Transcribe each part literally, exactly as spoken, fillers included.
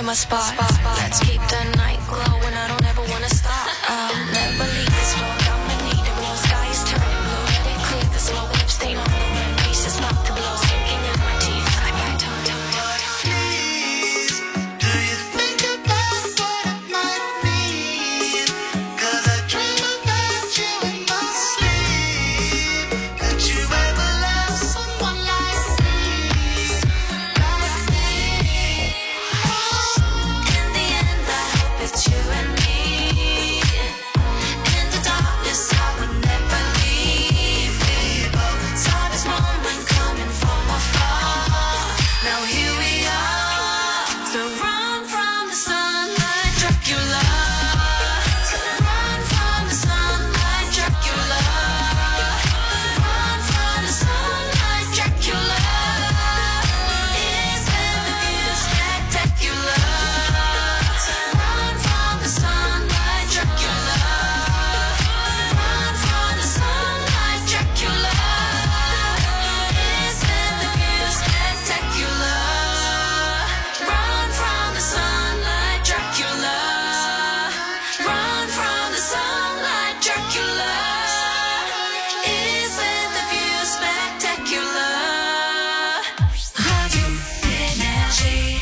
in my spot. Let's keep the night glowing, I don't ever wanna stop. I'll never leave this road, I'ma need a blue sky is turning blue. Let it clear the slow lip stain on the wind. Pieces not to blow, sinking in my teeth. I got to do Please, do you think about what it might mean? Cause I dream about you in my sleep. Could you ever love someone like me? Like me? In the end, I hope it's you and me. In the darkness, I would never leave. We both saw this moment coming from afar. Now here we are. So run from the sunlight, Dracula. So run from the sunlight, Dracula. Run from the sunlight, Dracula. Isn't the view spectacular? So run from the sunlight, Dracula. Run from the sunlight, Dracula. Isn't the view spectacular? Run from the sunlight, Dracula. Run from the sunlight, Dracula. Isn't the view spectacular? Radio Énergie.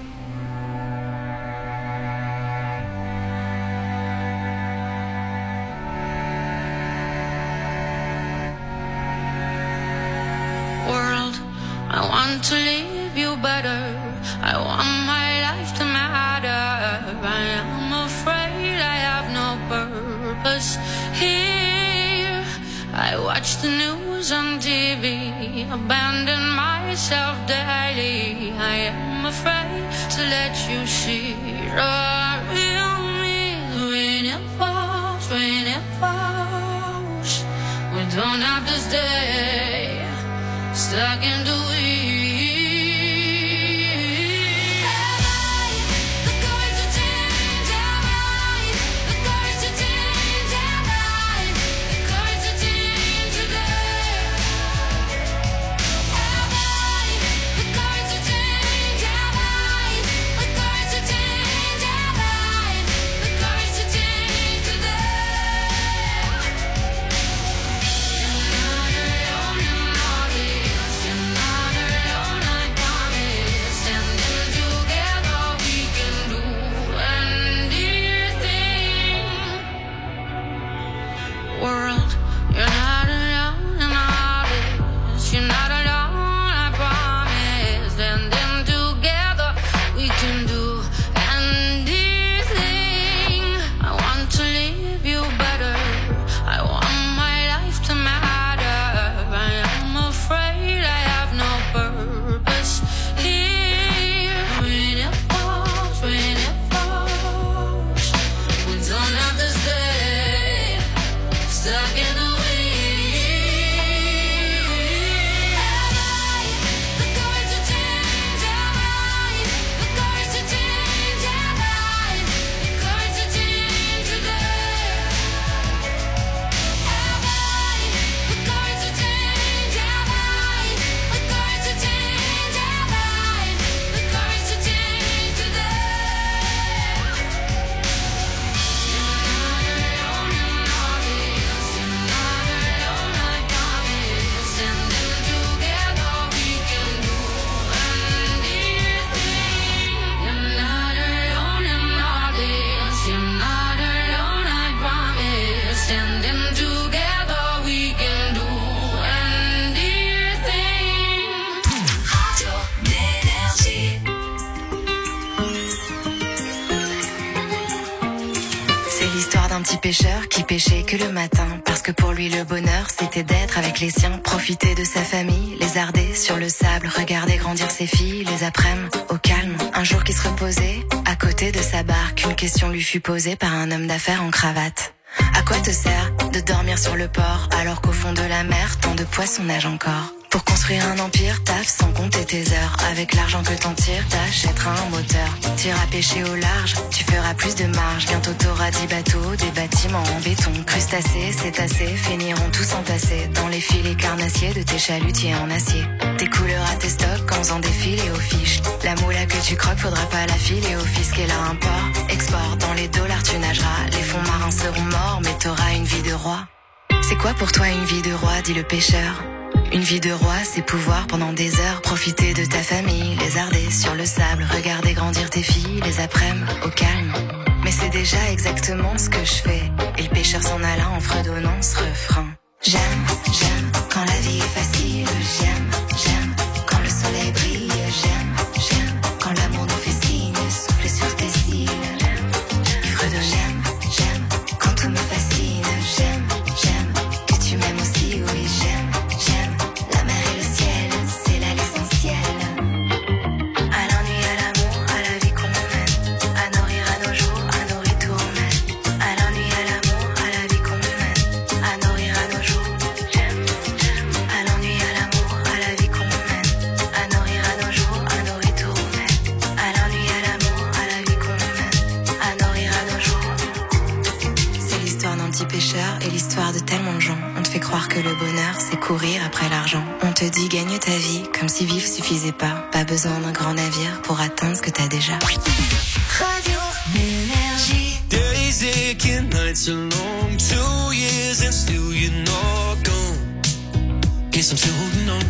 World, I want to leave you better. I want my life to matter. I am afraid I have no purpose here. I watch the news on T V, abandon myself daily. I am afraid to let you see the real me. When it falls, when it falls, we don't have to stay stuck in the weeds. Have I the courage to change? Have I the courage to change? Have I the courage to change today? Have I the courage to change? Have I the courage to change? Have I the courage to change today? You're not alone in all this. You're not alone, I promise. Standing together, we can do anything. World, you're not alone in all this. You're not alone, I promise. Standing together, we can do anything. I want to leave you better. I want my life to matter. I am afraid I have no purpose here. When it falls, when it falls, we don't have to stay stuck in the weeds. Have I the courage to change? Have I the courage to change? Have I the courage to change today? Have I the courage to change? Have I the courage to change? Have I the courage to change today? You're not alone in all this. You're not alone, I promise. Standing together, we can do anything. You're not alone in all this. You're not alone, I promise. Standing together, we can do anything. Radio Énergie. C'est l'histoire d'un petit pêcheur qui pêchait que le matin. Parce que pour lui le bonheur c'était d'être avec les siens. Profiter de sa famille, lézarder sur le sable. Regarder grandir ses filles, les après-midi au calme. Un jour qui se reposait, à côté de sa barque. Une question lui fut posée par un homme d'affaires en cravate. À quoi te sert de dormir sur le port alors qu'au fond de la mer tant de poissons nagent encore? Pour construire un empire, taf sans compter tes heures. Avec l'argent que t'en tires, t'achèteras un moteur. T'iras pêcher au large, tu feras plus de marge. Bientôt t'auras dix bateaux, des bâtiments en béton. Crustacés, cétacés, finiront tous entassés dans les filets carnassiers de tes chalutiers en acier. Tes couleurs à tes stocks en faisant défiler aux fiches. La moula que tu croques, faudra pas la filer au fisc. Et là, import, export, dans les dollars tu nageras. Les fonds marins seront morts, mais t'auras une vie de roi. C'est quoi pour toi une vie de roi, dit le pêcheur? Une vie de roi, c'est pouvoir pendant des heures profiter de ta famille, lézarder sur le sable, regarder grandir tes filles, les après-midi au calme. Mais c'est déjà exactement ce que je fais. Et le pêcheur s'en alla en fredonnant ce refrain. J'aime, j'aime quand la vie est facile. J'aime, j'aime quand le soleil brille. J'aime, j'aime quand l'amour nous fait signe, souffler sur tes cils. Il fredonne. J'aime, j'aime quand tout me fascine. J'aime, j'aime que tu m'aimes aussi, oui j'aime. Et l'histoire de tellement de gens. On te fait croire que le bonheur c'est courir après l'argent. On te dit gagne ta vie comme si vivre suffisait pas. Pas besoin d'un grand navire pour atteindre ce que t'as déjà. Radio Énergie. Days aching, nights are long. Two years and still you're not gone. Guess I'm still holding on.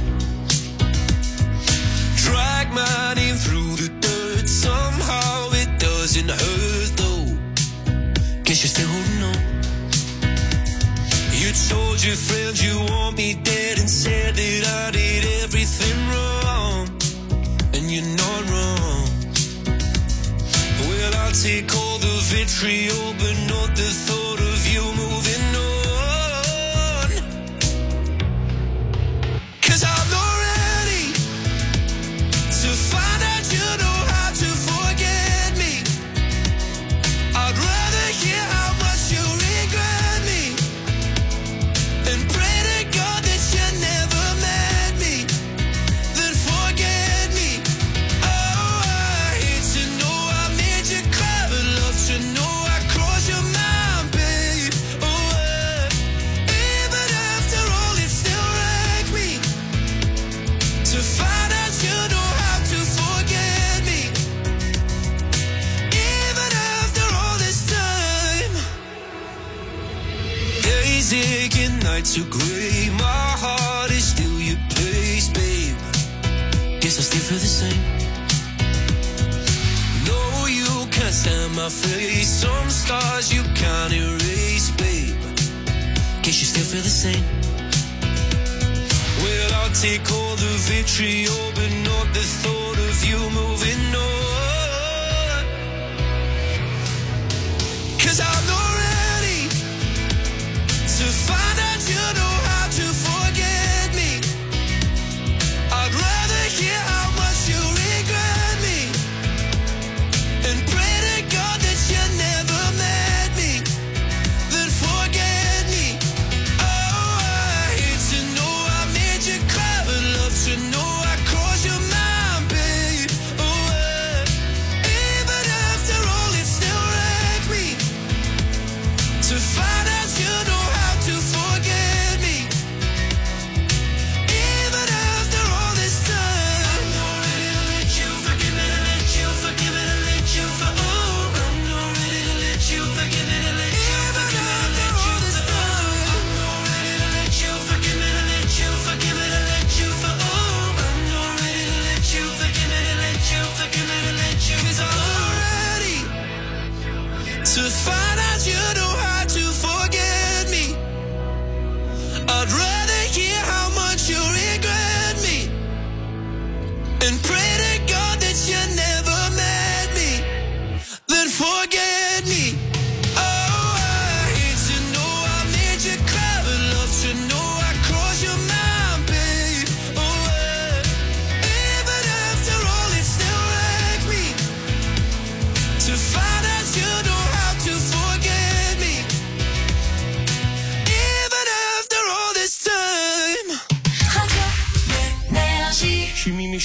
Drag my name through the dirt. Somehow it doesn't hurt though. Guess you're still holding on. You told your friends you want me dead and said that I did everything wrong. And you're not wrong. Well, I'll take all the vitriol, but not the thought of you moving on. 'Cause I'm not ready to find out you know how to forget me. I'd rather hear how much you regret me and pray to God that you never met me, then forget me. Oh, I hate to know I made you cry, but love to know I crossed your mind, babe. Oh, uh, even after all, it still wrecks me to find out you know how to forget me. Even after all this time, days aching, nights are grey. My heart is still your place, babe. Guess I still feel the same. No, you can't stand my face. Some scars you can't erase, babe. Guess you still feel the same. Well, I'll take all the vitriol, but not the thought of you moving on. 'Cause I'm not ready to find out you know how to forget me. I'd rather hear how much you regret me and pray to God that you never met me, then forget me. Oh, I hate to know I made you cry, but love to know I crossed your mind, babe. Oh, uh, even after all, it still wrecks me to find out you know how to forget me. Even after all this time, days aching, nights are grey. My heart is still your place, babe. Guess I still feel the same. No, you can't stand my face. Some scars you can't erase, babe. Guess you still feel the same. Radio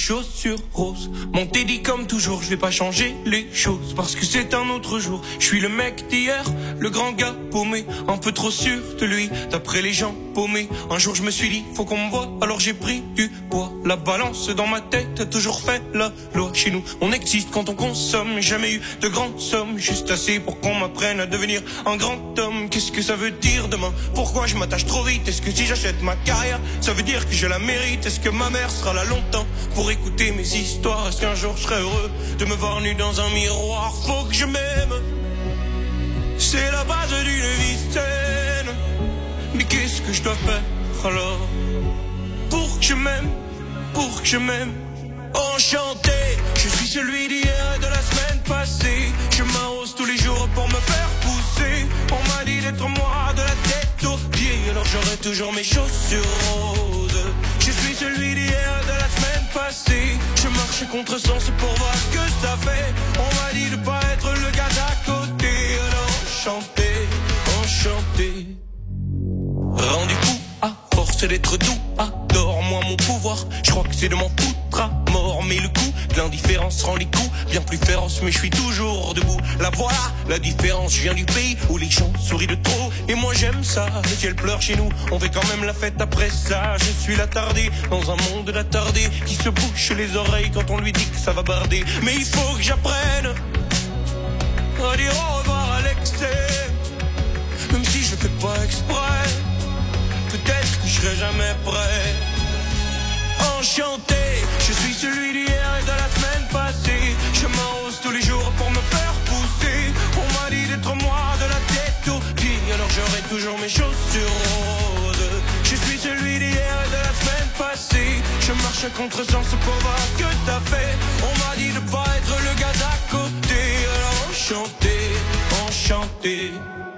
chaussures roses. Mon Teddy comme toujours, je vais pas changer les choses parce que c'est un autre jour. Je suis le mec d'hier, le grand gars paumé, un peu trop sûr de lui, d'après les gens paumés. Un jour je me suis dit, faut qu'on me voie, alors j'ai pris du poids. La balance dans ma tête a toujours fait la loi. Chez nous, on existe quand on consomme, jamais eu de grandes sommes, juste assez pour qu'on m'apprenne à devenir un grand homme. Qu'est-ce que ça veut dire demain? Pourquoi je m'attache trop vite? Est-ce que si j'achète ma carrière, ça veut dire que je la mérite? Est-ce que ma mère sera là longtemps pour écouter mes histoires? Est-ce qu'un jour je serai heureux de me voir nu dans un miroir? Faut que je m'aime, c'est la base d'une vie saine. Mais qu'est-ce que je dois faire alors pour que je m'aime, pour que je m'aime? Enchanté, je suis celui d'hier et de la semaine passée. Je m'arrose tous les jours pour me faire pousser. On m'a dit d'être moi de la tête aux pieds, alors j'aurai toujours mes chaussures roses. Je suis celui d'hier et de la semaine passée. Je marche à contresens pour voir ce que ça fait. On m'a dit de pas être le gars d'à côté, alors enchanté, enchanté. Rendu fou à force d'être doux, adore-moi mon pouvoir. Je crois que c'est de m'en foutre à mort, mais le coup de l'indifférence rend les coups bien plus féroces. Mais je suis toujours debout, la voilà la différence. Je viens du pays où les gens sourient de trop, et moi j'aime ça. Le ciel pleure chez nous, on fait quand même la fête après ça. Je suis l'attardé dans un monde d'attardé qui se bouche les oreilles quand on lui dit que ça va barder. Mais il faut que j'apprenne à dire au revoir à l'excès, même si je fais pas exprès. Peut-être que je serai jamais prêt. Enchanté, je suis celui d'hier et de la semaine passée. Je m'arrose tous les jours pour me faire pousser. On m'a dit d'être moi de la tête aux pieds, alors j'aurai toujours mes chaussures roses. Je suis celui d'hier et de la semaine passée. Je marche à contresens pour voir ce que t'as fait. On m'a dit de pas être le gars d'à côté, alors enchanté, enchanté.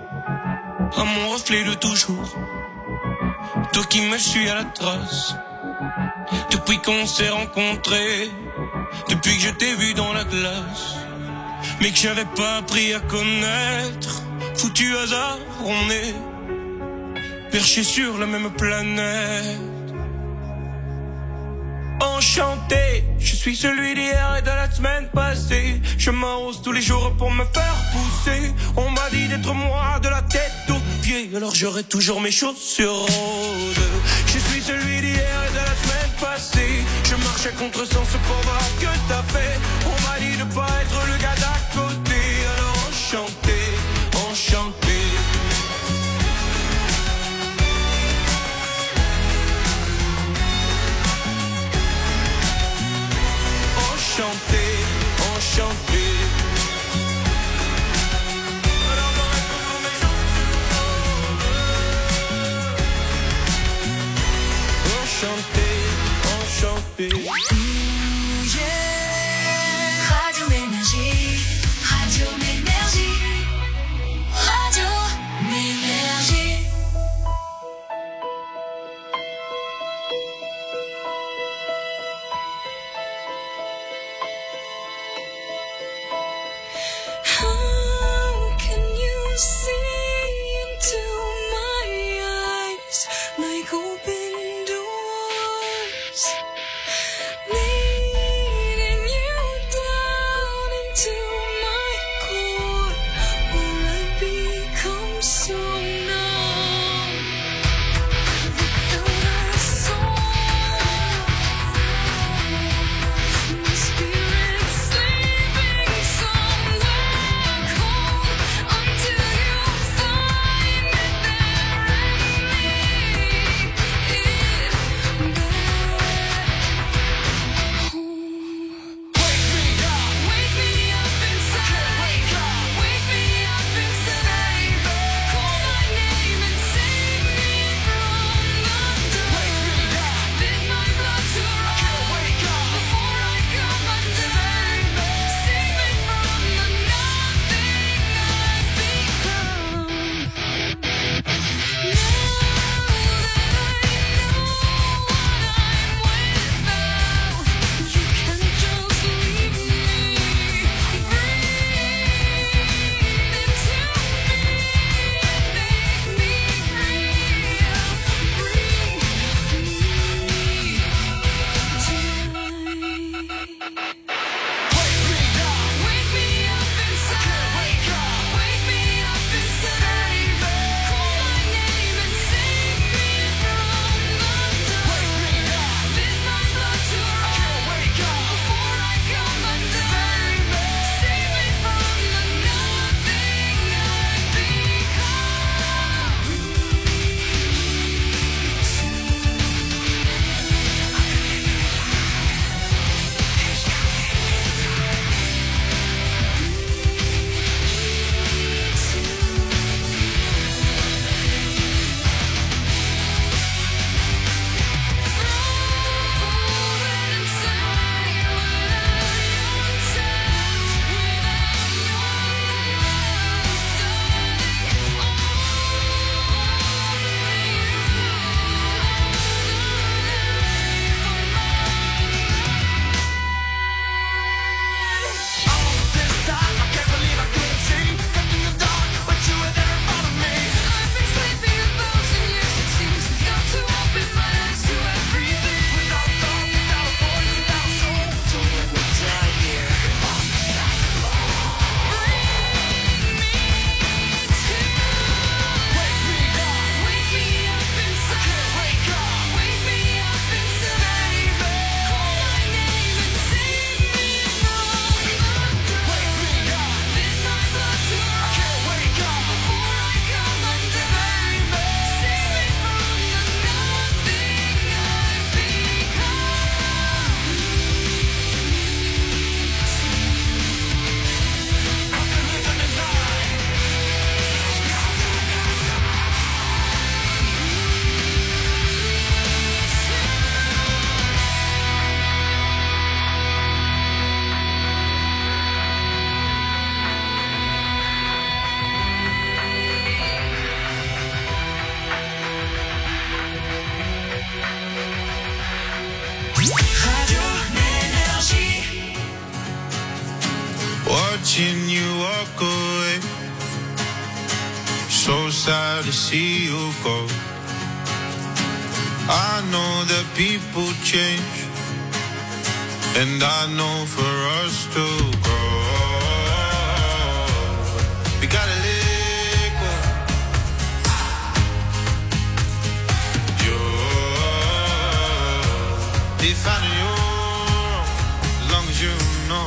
À mon reflet de toujours, toi qui me suis à la trace, depuis qu'on s'est rencontrés, depuis que je t'ai vu dans la glace, mais que j'avais pas appris à connaître. Foutu hasard, on est perchés sur la même planète. Enchanté, je suis celui d'hier et de la semaine passée. Je m'arrose tous les jours pour me faire pousser. On m'a dit d'être moi de la tête aux pieds, alors j'aurai toujours mes chaussures roses. Je suis celui d'hier et de la semaine passée. Je marche à contresens pour voir ce que t'as fait. On m'a dit de pas être le gars d'à côté, alors enchanté, enchanté. Enchanté, enchanté. Alors j'aurai toujours mes chaussures roses. Enchanté, enchanté. Mmh, yeah. Radio Énergie, Radio Énergie. watching you walk away. So sad to see you go. I know that people change, and I know for us to go, we gotta let go. You'll be finding your own, as long as you know.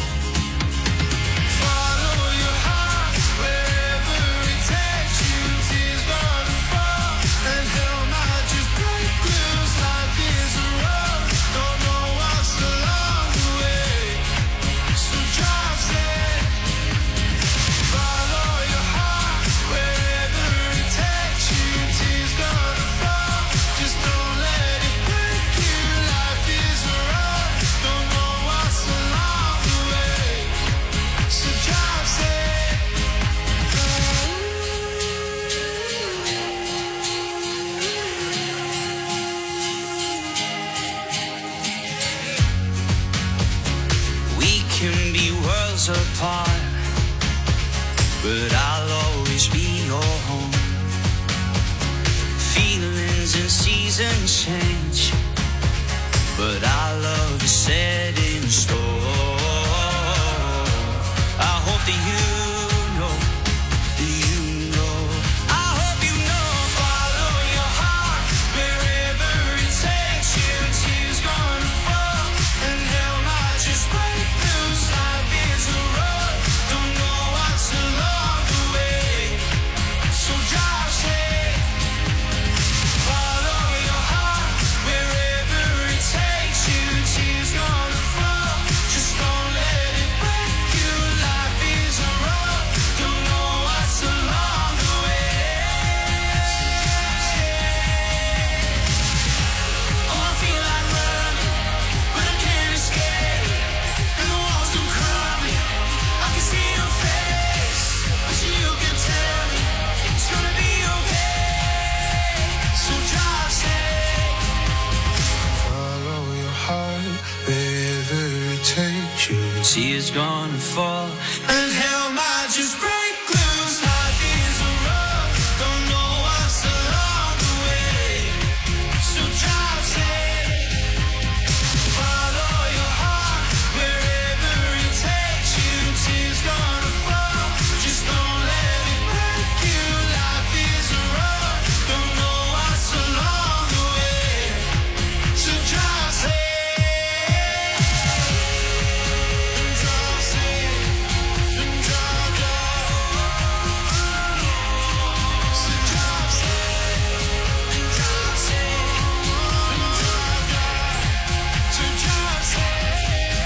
Apart, but I'll always be your home. Feelings and seasons change, but our love is set in stone. I hope that you know, that you know. I hope you know. Follow your heart wherever it takes you. Tears gonna fall and hell might just break loose. Life is a road, don't know what's along the way. So drive safe. Follow your heart wherever it takes you. Tears gonna fall, just don't let it break you. Life is a road, don't know what's along the way. Oh, I feel like running, but I can't escape. And the walls come crumbling, I can see your face. Wish you could tell me it's gonna be okay. So drive safe. Follow your heart wherever it takes you. Tears gonna fall and hell might just break loose. Life is a road, don't know what's along the way. So drive safe. Follow your heart wherever it takes you. Tears gonna fall, just don't let it break you. Life is a road, don't know what's along the way. So drive safe. Drive safe. Drive, drive. So drive safe. Drive safe. Drive, drive. So drive safe.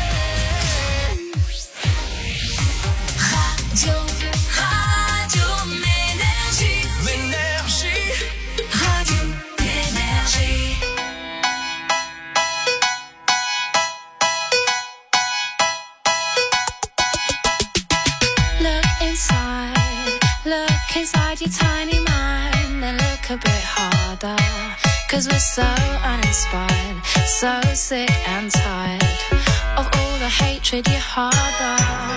Radio, Radio Ménergie. L'énergie. Radio Ménergie. Look inside, look inside your tiny mind and look a bit harder. Cause we're so uninspired, so sick and tired of all the hatred you harbor.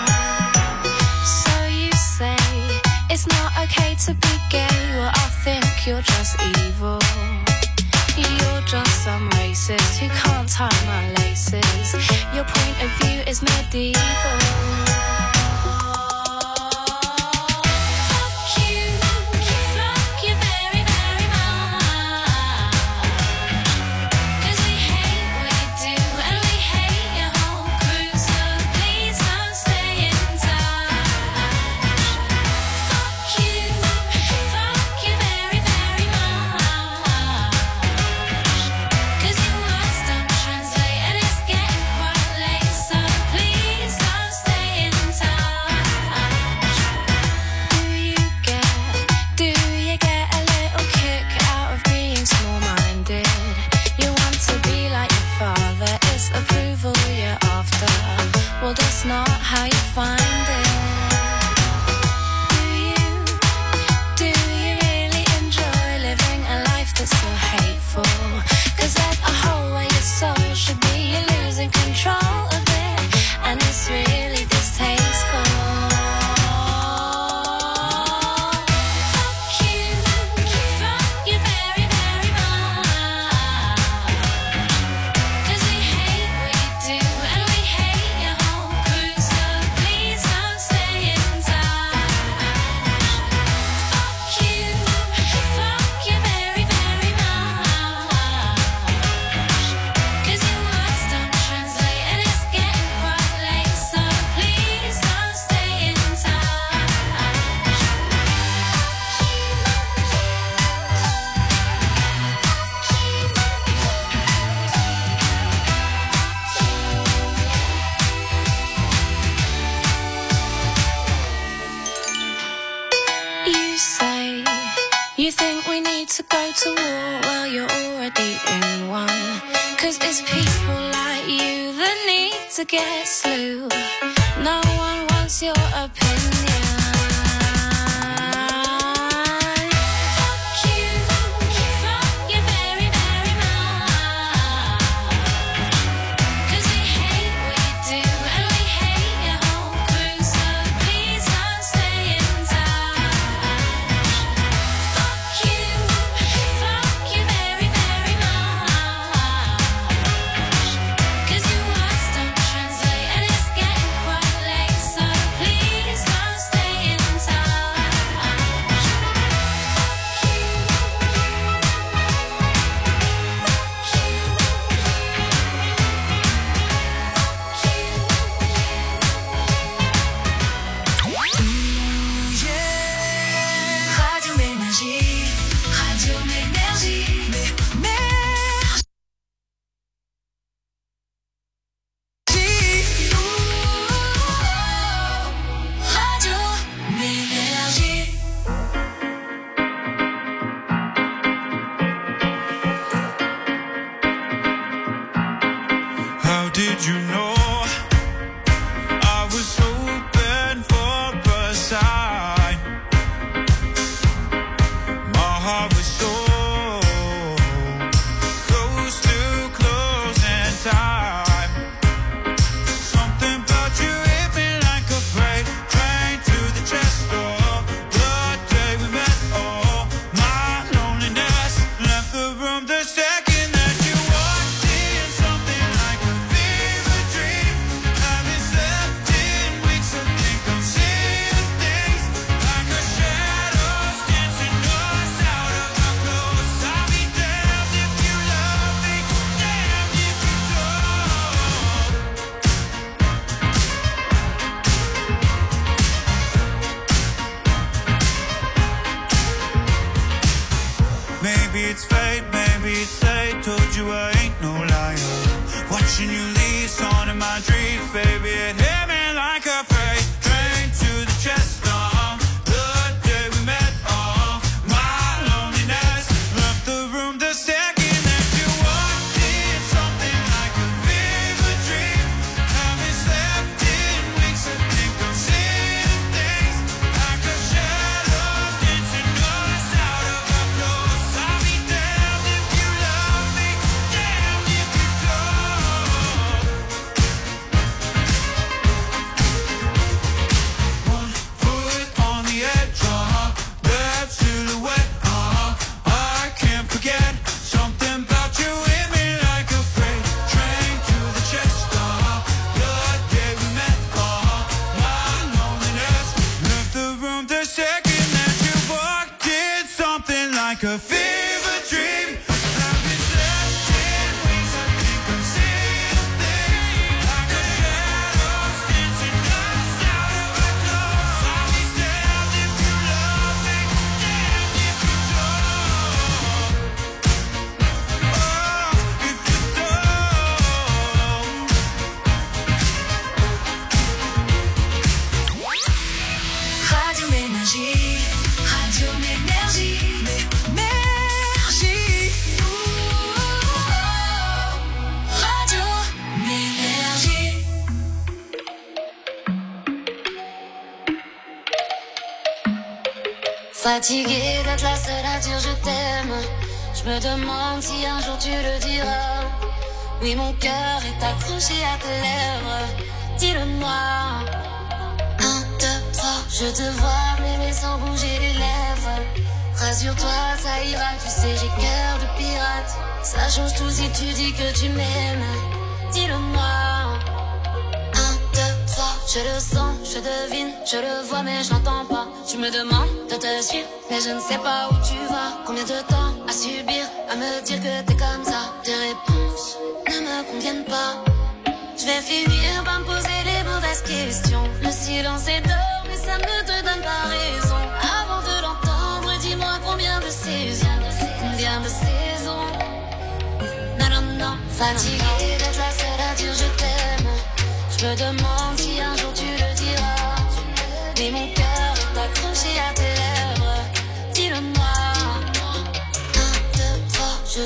So you say it's not okay to be gay. Well, I think you're just evil. You're just some racist who can't tie my laces. Your point of view is medieval. Fuck you, fuck you very, very much. 'Cause we hate what you do and we hate your whole crew. So please don't stay in touch. Fuck you, fuck you very, very much. 'Cause your words don't translate and it's getting quite late. So please don't stay in touch. You think we need to go to war? Well, you're already in one. Cause it's people like you that need to get slew. No one wants your opinion. Fuck you, fuck your very, very mouth. Cause we hate what you do and we hate your whole crew. So please don't stay in touch. Fuck you, fuck your very, very mouth. Cause your words don't translate and it's getting quite late. So please don't stay in touch. Radio Ménergie, Radio Ménergie, Ménergie. Radio Ménergie. How did you know I was hoping for a sign? My heart was so close to closing time. Something about you hit me like a freight train to the chest door. The day we met, oh, my loneliness left the room the second that you walked in. Something like a fever dream. Haven't slept in weeks, I think I'm seeing things like a shadows dancing us out of our clothes. I'll be damned if you love me, damned if you don't. Maybe it's fate, maybe it's fate. Told you I ain't no liar. Watching you leave, on in my dreams, baby. It hit me like a freight train to the chest. Oh, the day we met, oh, my loneliness left the room the second that you walked in. Something like a fever dream. Haven't slept in weeks, I think I'm seeing things like a shadow dancing us out of our clothes. I'll be damned if you love me, damned if you don't. One foot on the edge, uh-huh, that silhouette, uh-huh, I can't forget. Something about you hit me like a freight train to the chest, uh-huh, the day we met, uh-huh, my loneliness left the room the second that you walked in. Something like a fever dream. Haven't slept in weeks, I think I'm seeing things like a shadows dancing us out of our clothes. I'll be damned if you love me, damned if you don't. Oh, if you don't. Radio Ménergie, Radio Ménergie, Ménergie. Radio Ménergie. Fatiguée d'être la seule à dire je t'aime. Je me demande si un jour tu le diras. Oui, mon cœur est accroché à tes lèvres. Dis-le-moi. Un, deux, trois. Je te vois m'aimer sans bouger les lèvres. Rassure-toi, ça ira. Tu sais, j'ai cœur de pirate. Ça change tout si tu dis que tu m'aimes. Dis-le-moi. Un, deux, trois. Je le sens, je devine, je le vois mais je l'entends pas. Tu me demandes de te suivre, mais je ne sais pas où tu vas. Combien de temps à subir, à me dire que t'es comme ça. Tes réponses ne me conviennent pas. Je vais finir par me poser les mauvaises questions. Le silence est d'or, mais ça ne te donne pas raison. Avant de l'entendre, dis-moi combien de saisons. Combien de saisons. Non, non, non. Fatiguée d'être la seule à dire je t'aime. Je me demande si un jour tu le diras. Mais mon cœur est accroché à tes lèvres. Dis-le-moi.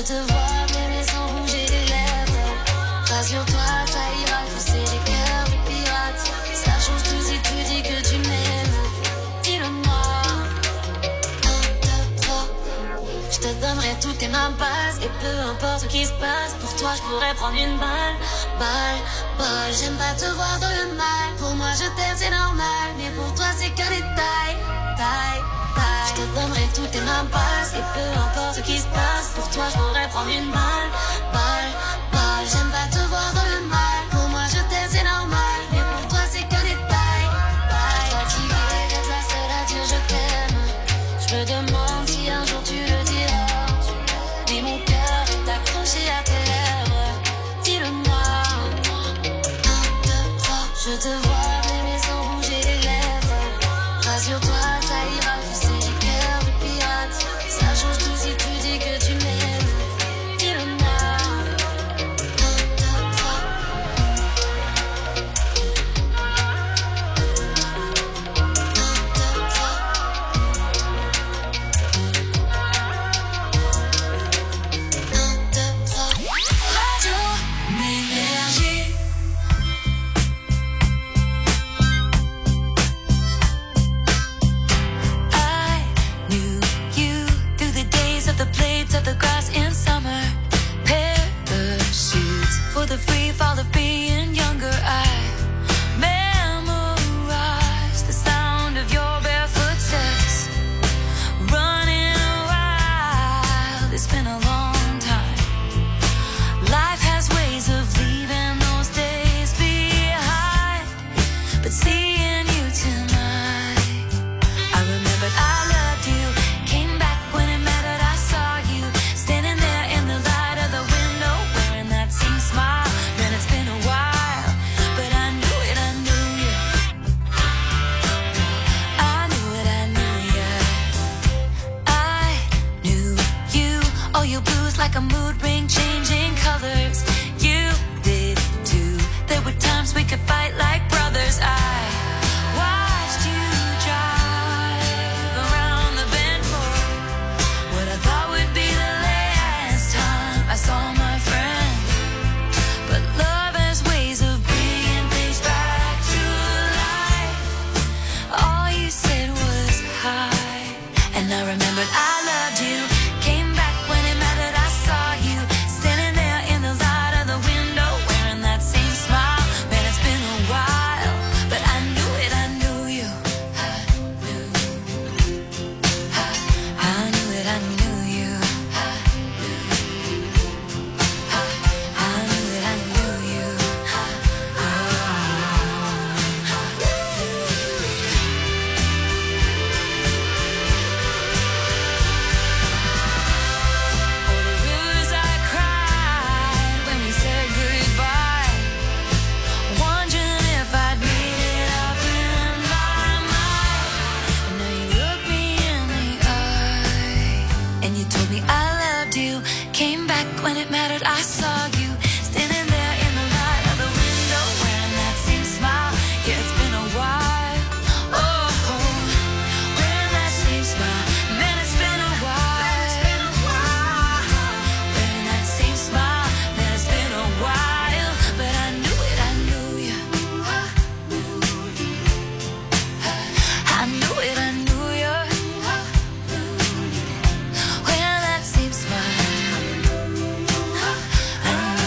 te vois m'aimer sans bouger les lèvres. Rassure-toi, ça ira pousser les cœurs de pirates. Ça change tout si tu dis que tu m'aimes. Dis-le-moi. Un, deux, trois. Je te donnerai toutes tes mains passes. Et peu importe ce qui se passe, pour toi je pourrais prendre une balle. Balle, balle, j'aime pas te voir dans le mal. Pour moi je t'aime c'est normal, mais pour toi c'est qu'un détail. Taille, taille. Je te donnerai toutes tes mains passes. Et peu importe ce qui se passe, pour toi je pourrais prendre une balle. Balle, balle, j'aime pas te voir dans le mal. Pour moi je t'aime c'est normal, mais pour toi c'est qu'un détail. Taille. Fatiguée d'être la seule à dire je t'aime. Je me demande si un jour tu le diras. Mais mon cœur est accroché à tes lèvres. Dis-le-moi. Un, deux, trois. Je te vois m'aimer sans bouger les lèvres. Rassure-toi, ça ira pousser les cœurs de pirates. Ça change tout si tu dis que tu m'aimes. Dis-le-moi. Un, deux, trois. Un, deux, trois. Un, deux, trois. Radio Énergie. I knew you through the days of the blades of the grass in summer. Parachutes for the free fall of being younger. I memorized the sound of your barefoot steps. Running wild, it's been a long time. Life has ways of leaving those days behind. But seeing you tonight, I remembered I loved you. Came back when it mattered, I saw you. Standing there in the light of the window, wearing that same smile. Man, it's been a while, but I knew it, I knew you. I knew it, I knew you. I knew you. Oh, your blues like a mood ring, changing colors. You did too. There were times we could fight like brothers. I watched you drive around the bend for what I thought would be the last time I saw my friend. But love has ways of bringing things back to life. All you said was hi, and I remembered I loved you. Came back when it mattered, I saw you. Standing there in the light of the window, wearing that same smile. Man, it's been a while, but I knew it, I knew you. I knew, I knew it, I knew you. I knew, I knew it, I knew you. All the rivers I cried when we said goodbye, wondering if I'd made it up in my mind. And now you look me in the eye, and you told me I loved you. Came back when it mattered, I saw you. Standing there in the light of the window, wearing that same smile. Yeah, it's been a while. Oh, wearing that same smile. Man, it's been a while. Wearing that same smile. Man, it's been a while. But I knew it, I knew you. I knew it, I knew you. Wearing that same smile. I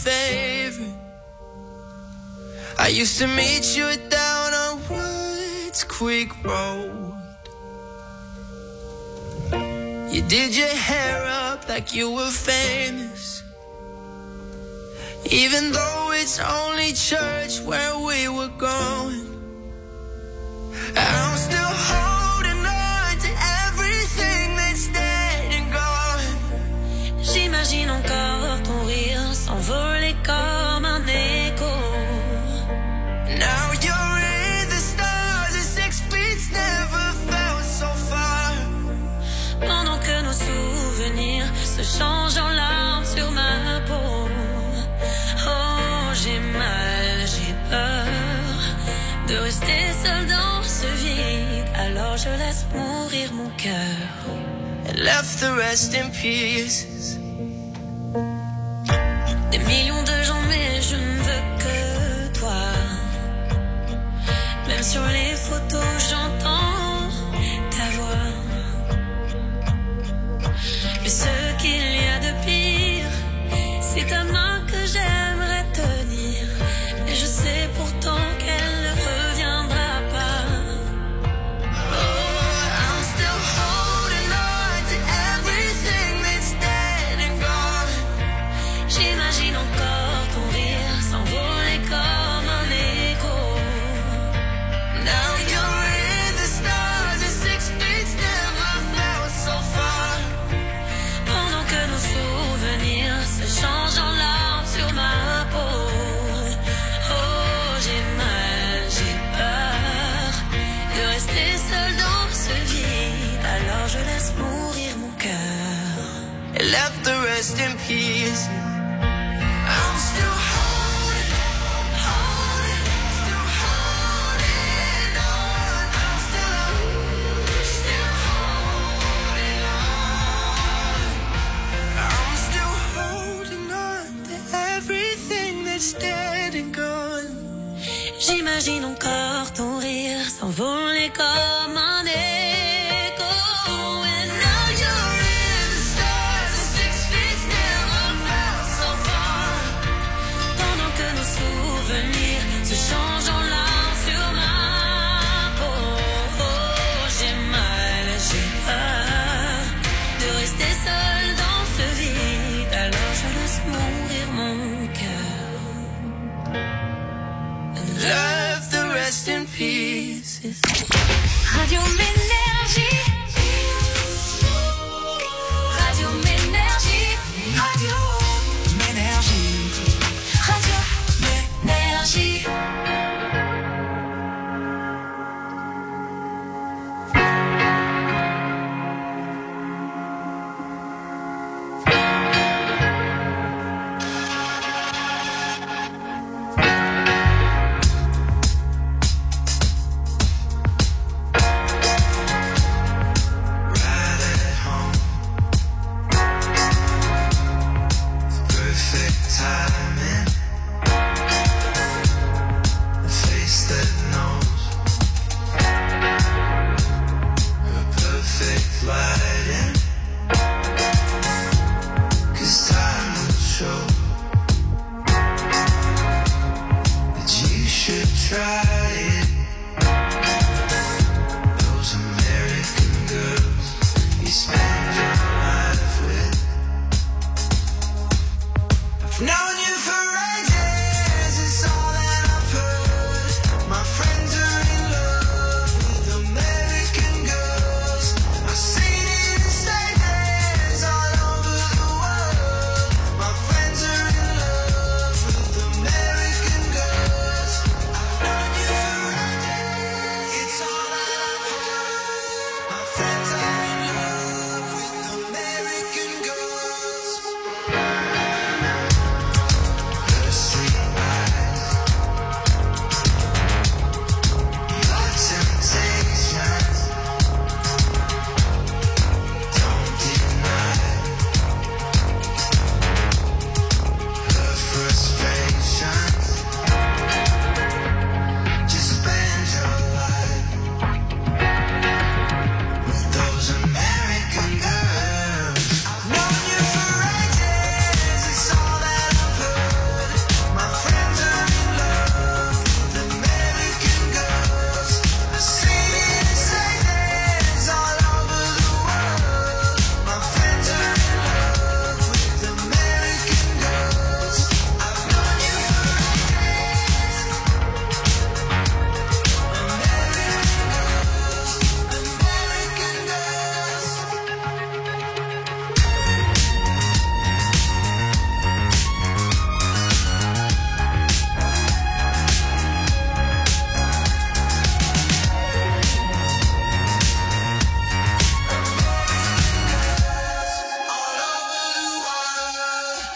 favorite. I used to meet you down on Woods Creek Road. You did your hair up like you were famous, even though it's only church where we were going. I'm still holding on to everything that's dead and gone. J'imagine encore ton rire s'envoler comme un écho. Now you're in the stars and six feet never felt so far. Pendant que nos souvenirs se changent en larmes sur ma peau. Oh, j'ai mal, j'ai peur de rester seule dans ce vide. Alors je laisse mourir mon cœur. And left the rest in pieces. Des millions de gens, mais je ne veux que toi. Même sur les photos, j'entends ta voix. Mais ce qu'il y a de pire, c'est ta main que j'aimerais tenir. Et je sais pourtant qu'elle ne reviendra pas. Oh, I'm still holding on to everything that's dead and gone. J'imagine encore ton rire s'envoler comme un écho. Now you're in the stars and six feet never felt so far. Pendant que nos souvenirs se changent en larmes sur ma peau. Oh, j'ai mal, j'ai peur de rester seule dans ce vide. Alors je laisse mourir mon cœur. And left the rest in peace. I'm still holding, holding, still holding on. I'm still, still holding on. I'm still holding on to everything that's dead and gone. J'imagine encore ton rire s'envoler comme un écho. And now You're in the stars and six feet never felt so far. pendant que nos souvenirs se changent en larmes sur ma peau. Oh, j'ai mal, j'ai peur de rester seule dans ce vide. Alors je laisse mourir mon cœur. Left the rest in pieces. Radio Ménergie. Radio Ménergie. Radio Ménergie. Radio Ménergie. Right at home. Perfect timing. A face that knows. Her perfect lighting. 'Cause time will show that you should try it. Those American girls you spend your life with. I've known you for ages, it's all that I've heard. My friends are in love with American girls. I've seen it in statements all over the world. My friends are in love with American girls. I've known you for ages, it's all that I've heard. My friends are in love with American girls.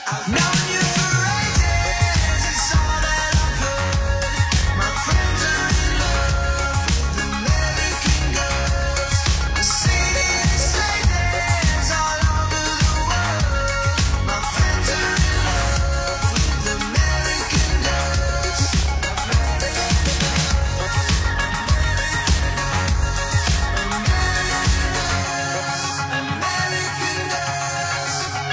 I've known you for ages, it's all that I've heard. My friends are in love with American girls. I see these ladies all over the world. My friends are in love with American girls. American girls.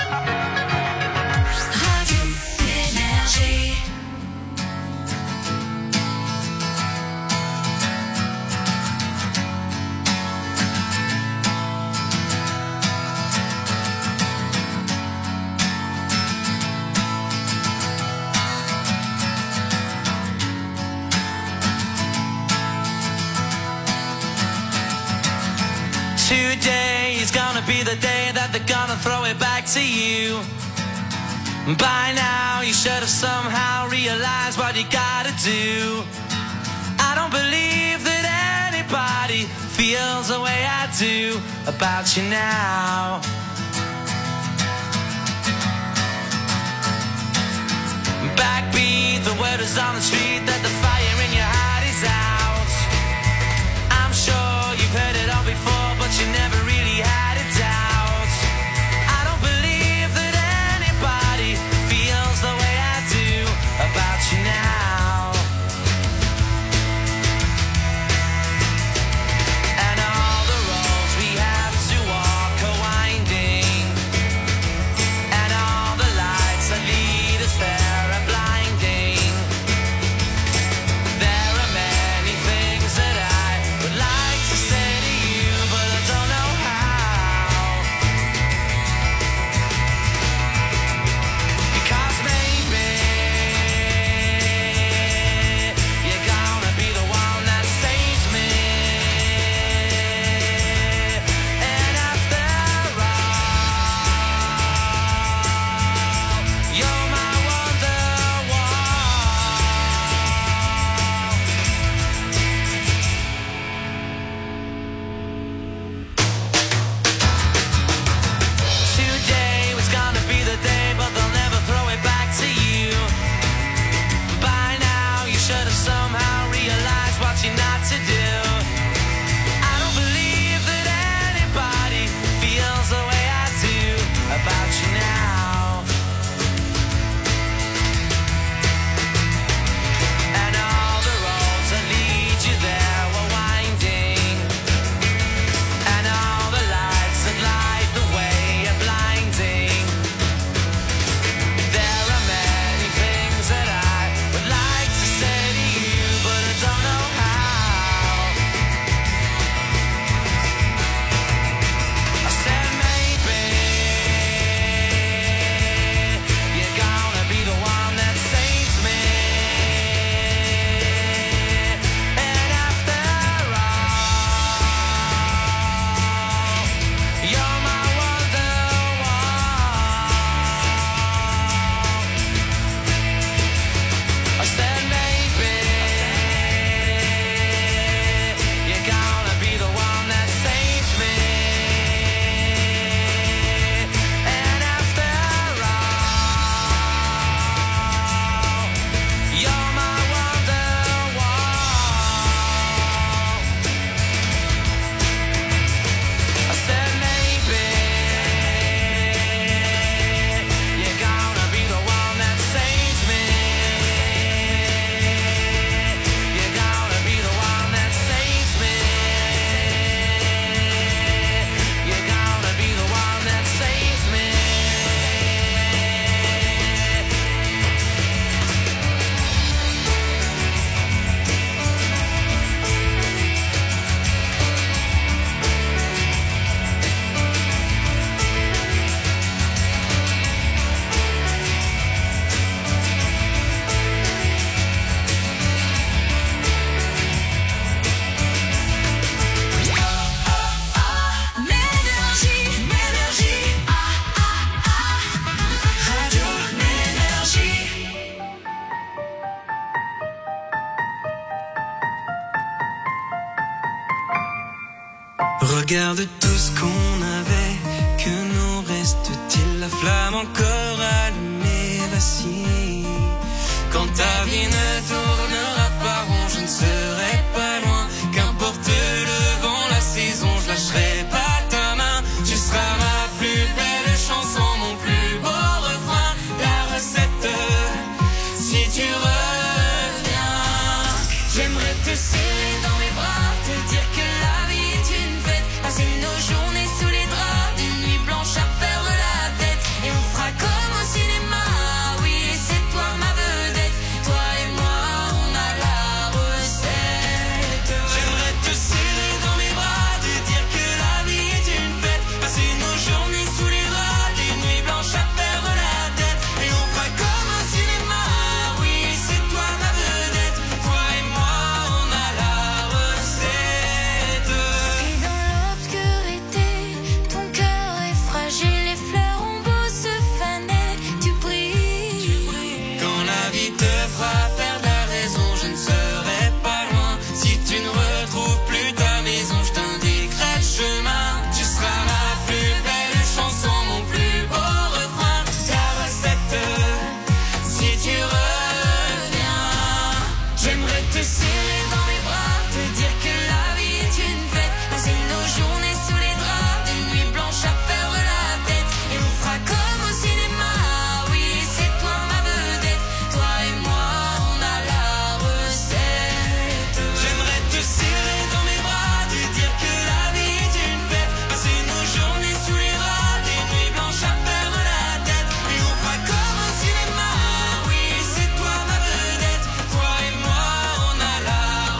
Radio Énergie. Today is gonna be the day that they're gonna throw it back to you. By now, you should have somehow realized what you gotta do. I don't believe that anybody feels the way I do about you now. Backbeat, the word is on the street that the fire in your heart is out. I'm sure you've heard it all before, but you never really had a doubt. I don't believe that anybody feels the way I do about you now. And all the roads we have to walk are winding, and all the lights that lead us there are blinding. There are many things that I would like to say to you, but I don't know how. Because maybe you're gonna be the one that saves me. And after all, you're my wonderwall. Today was gonna be the day, but they'll never throw it back to you. By now, you should have somehow realized what you're not to do. I don't believe that anybody feels the way I do about you now. And all the roads that lead you there were winding, and all the lights that light the way are blinding. There are many things that I would like to say to you, but I don't know how. I said maybe you're gonna be the one that saves me. And after all, you're my wonderwall. I said maybe you're gonna be the one that saves me. And after all, you're my wonderwall. I said maybe you're gonna be the one that saves me. You're gonna be the one that saves me. You're gonna be the one that saves me. Ménergie, Ménergie. Ah, ah, ah. Radio Ménergie. Regarde tout ce qu'on avait, que nous reste-t-il? La flamme encore allumée. d'acier. Quand ta vie ne tournera pas rond, je ne serai pas loin. Qu'importe le vent, la saison, je lâcherai pas ta main. Tu seras ma plus belle chanson, mon plus beau refrain. La recette, si tu reviens, j'aimerais te serrer dans mes bras, te dire que la vie est une fête. Passer nos journées sous les draps, des nuits blanches à perdre la tête. Et on fera comme au cinéma, oui, c'est toi ma vedette. Toi et moi, on a la recette. J'aimerais te serrer dans mes bras, te dire que la vie est une fête. Passer nos journées sous les draps, des nuits blanches à perdre la tête. Et on fera comme au cinéma, oui, c'est toi ma vedette. Toi et moi, on a la recette. Et dans l'obscurité, ton cœur est fragile, les fleurs ont beau se faner, tu brilles. Quand la vie te fera perdre la raison, je ne serai pas loin. Si tu ne retrouves plus ta maison, je t'indiquerai le chemin. Tu seras ma plus belle chanson, mon plus beau refrain. La recette, si tu reviens, j'aimerais te serrer dans mes bras, te dire que la vie est une fête. Passer nos journées sous les draps, des nuits blanches à perdre la tête. Et on fera comme au cinéma, oui, c'est toi ma vedette. Toi et moi, on a la recette. J'aimerais te serrer dans mes bras, te dire que la vie est une fête. Passer nos journées sous les draps, des nuits blanches à perdre la tête. Et on fera comme au cinéma, oui, c'est toi ma vedette. Toi et moi, on a la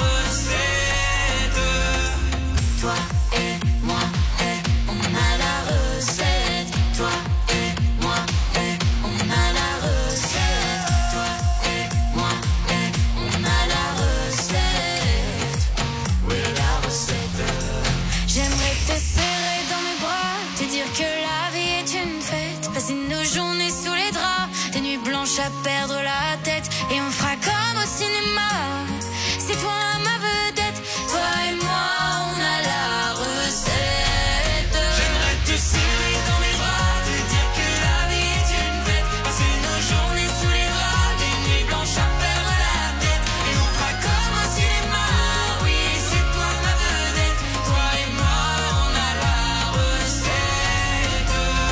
recette. Toi et moi, et on a la recette. Toi et moi, et on a la recette. Toi et moi, et on a la recette. Oui, la recette. J'aimerais te serrer dans mes bras, te dire que la vie est une fête. Passer nos journées sous les draps, des nuits blanches à perdre la tête. Et on fera comme au cinéma, c'est toi ma vedette. Toi et moi, on a la recette. J'aimerais te serrer dans mes bras, te dire que la vie est une fête. Passer nos journées sous les draps, des nuits blanches à perdre la tête. Et on fera comme au cinéma, oui, c'est toi ma vedette. Toi et moi, on a la recette.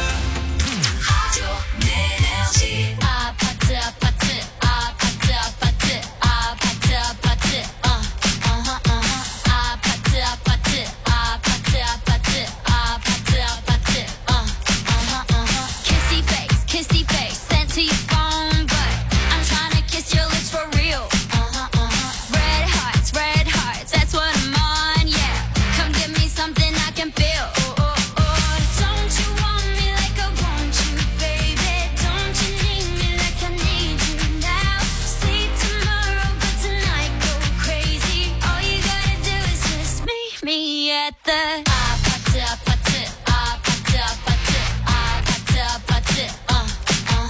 Radio Énergie. Ah, pâté, ah, pâté, ah, pâté, ah, pâté, ah, pâté, ah, pâté, ah, ah, ah, ah, ah, pâté, ah, pâté, ah, pâté, ah, pâté, ah, pâté, ah, pâté, ah, ah, ah, ah. Kissy face, kissy face, sent to your phone, but I'm trying to kiss your lips for real. Uh-huh, uh-huh. Red hearts, red hearts, that's what I'm on, yeah. Come give me something I can feel. Oh, oh, oh. Don't you want me like I want you, baby? Don't you need me like I need you now? Sleep tomorrow, but tonight go crazy. All you gotta do is just meet me at the ah, pâté, ah, pâté, ah, pâté, ah, pâté, ah, pâté, ah, pâté, uh, uh,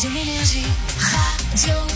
Radio Énergie. Radio